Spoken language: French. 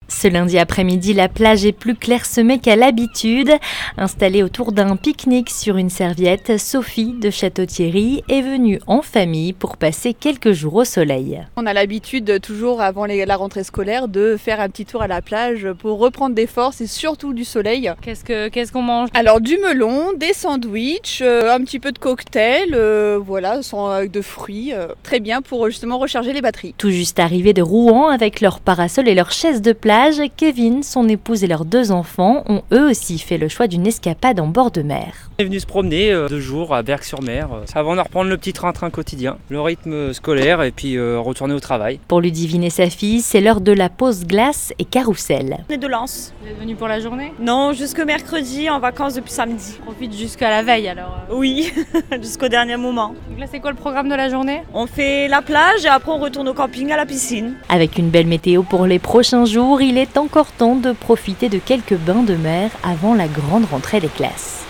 Ce lundi après-midi, la plage est plus clairsemée qu'à l'habitude. Installée autour d'un pique-nique sur une serviette, Sophie de Château-Thierry est venue en famille pour passer quelques jours au soleil. On a l'habitude toujours avant la rentrée scolaire de faire un petit tour à la plage pour reprendre des forces et surtout du soleil. Qu'est-ce qu'on mange? Alors du melon, des sandwichs, un petit peu de cocktail, voilà, avec de fruits. Très bien pour justement recharger les batteries. Tout juste arrivés de Rouen avec leurs parasols et leurs chaises de plage, Kevin, son épouse et leurs 2 enfants ont eux aussi fait le choix d'une escapade en bord de mer. On est venu se promener 2 jours à Berck-sur-Mer avant de reprendre le petit train-train quotidien, le rythme scolaire et puis retourner au travail. Pour Ludivine et sa fille, c'est l'heure de la pause glace et carrousel. On est de Lens. Vous êtes venu pour la journée? Non, jusque mercredi, en vacances depuis samedi. On profite jusqu'à la veille alors. Oui, jusqu'au dernier moment. Donc là c'est quoi le programme de la journée? On fait la plage et après on retourne au camping à la piscine. Avec une belle météo pour les prochains jours, il est encore temps de profiter de quelques bains de mer avant la grande rentrée des classes.